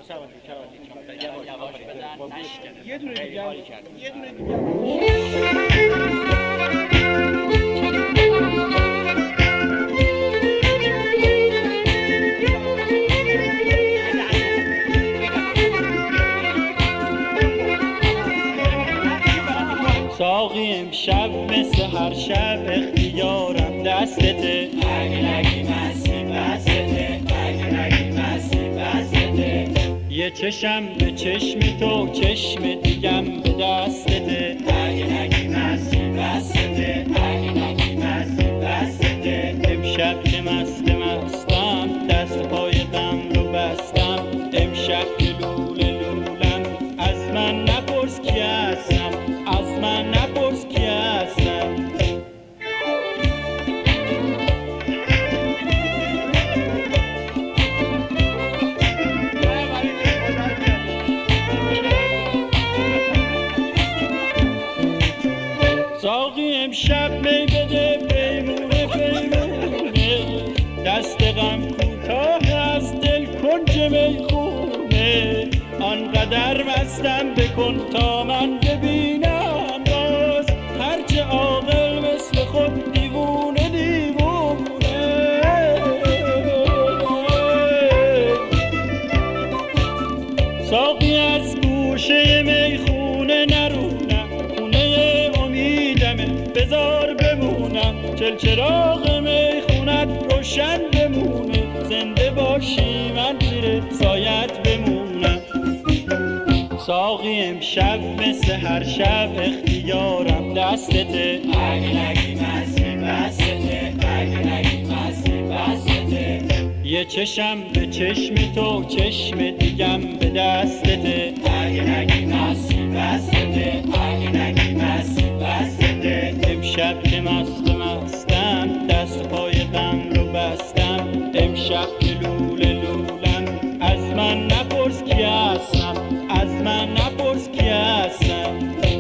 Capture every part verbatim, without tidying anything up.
یه دونه دیگه یه دونه دیگه ساقی امشب مثل هر شب اختیارم دستته، اگه نگی مستی بستته، اگه نگی مستی بستته. یه چشم به چشم تو چشم دیگم به دستته، اگه نگی مستی بستته، اگه نگی مستی بستته. امشب که مست مستم دست پای غم رو بستم، امشب که لوله لولم از من نپرس کی هستم، از من نپرس کی هستم. ساقی امشب می بده پیمونه پیمونه، دست غم کوتاه از دل کنج میخونه. آنقدر مستم بکن تا من ببینم باز، هرچه عاقل مثل خود دیوونه دیوونه. ساقی از گوشه میخونه نرونم، خونه امیدمه بذار بمونم. چل چراغ میخونت روشن بمونه، زنده باشی من زیر سایت بمونم. ساقی امشب مثل هر شب اختیارم دستته، اگه نگی مستی بستته، اگه نگی مستی بستته. یه چشم به چشم تو چشم دیگم به دستته، اگه نگی مستی بستته، اگه نگی مستی بستته. امشب که مست مستم دست پای غم رو بستم، امشب که لوله لولم از من نپرس کی هستم، از من نپرس کی هستم.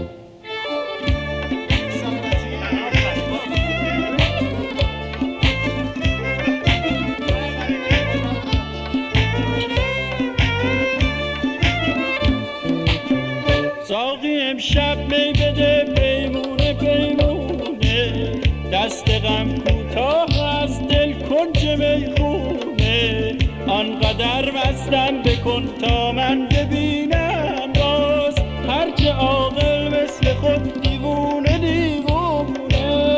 ساقی امشب می بده پیمونه پیمونه، دست غم کوتاه از دل کنج میخونه. آنقدر مستم بکن تا من ببینم باز، هرچه عاقل مثل خود دیوونه دیوونه.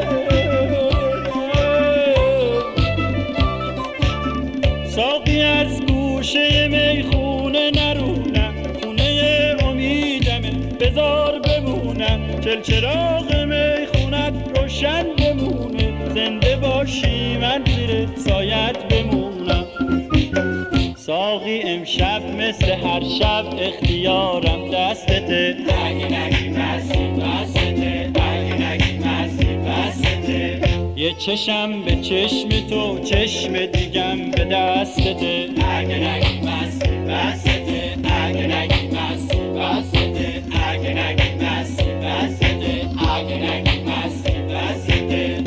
ساقی از گوشه میخونه نرونم، خونه امیدمه بذار بمونم. چل چراغ میخونت روشن بمونه، زنده باشی من زیر سایت بمونم. ساقی امشب مثل هر شب اختیارم دستته، اگه نگی مستی بستته، اگه نگی مستی بستته. یه چشم به چشم تو چشم دیگم به دستته، اگه نگی مستی بستته، اگه نگی مستی بستته، اگه نگی مستی بستته، اگه نگی مستی بستته.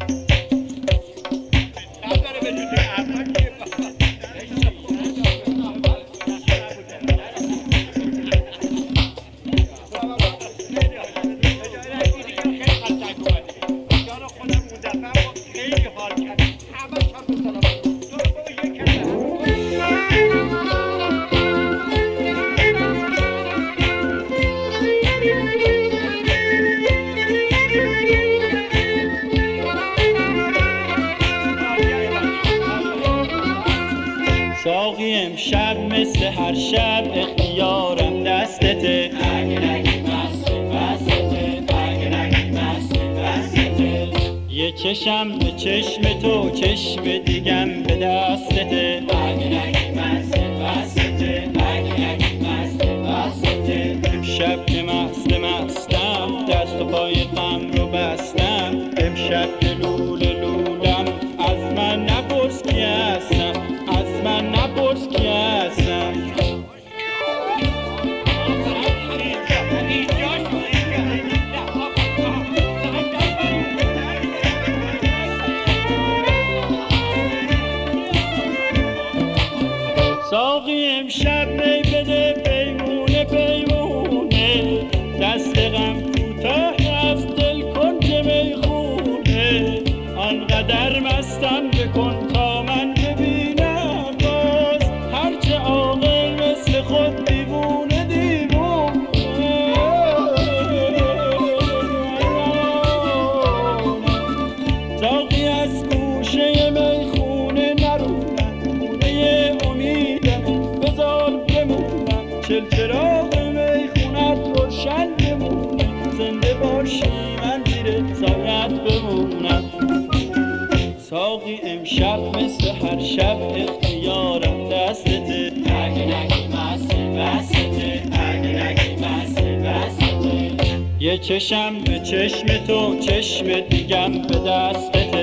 ساقی امشب مثل هر شب اختیارم دستته، اگه نگی مستی بستته، اگه نگی مستی بستته. یه چشم به چشم تو چشم دیگم به دستته، اگه نگی مستی بستته، اگه نگی مستی بستته. امشب که مست مستم دست و پای غم رو بستم، امشب که لوله لولم از من نپرس کی هستم، از من نپرس کی هستم. امشب می بده پیمونه پیمونه، دست غم کوتاه از دل کنج میخونه، آنقدر مستم بکن تا من ببینم باز، هرچه عاقل مثل خود دیوونه دیوونه. زاغی از گوشه میخونه نرونم، خونه امیدم بذار بمونم، چل چراغ میخونت روشن بمونه، زنده باشی من زیر سایت بمونم. ساقی امشب مثل هر شب اختیارم دستته، اگه نگی مستی بسته، اگه نگی مستی بسته، یه چشم به چشم تو چشم دیگم به دستته.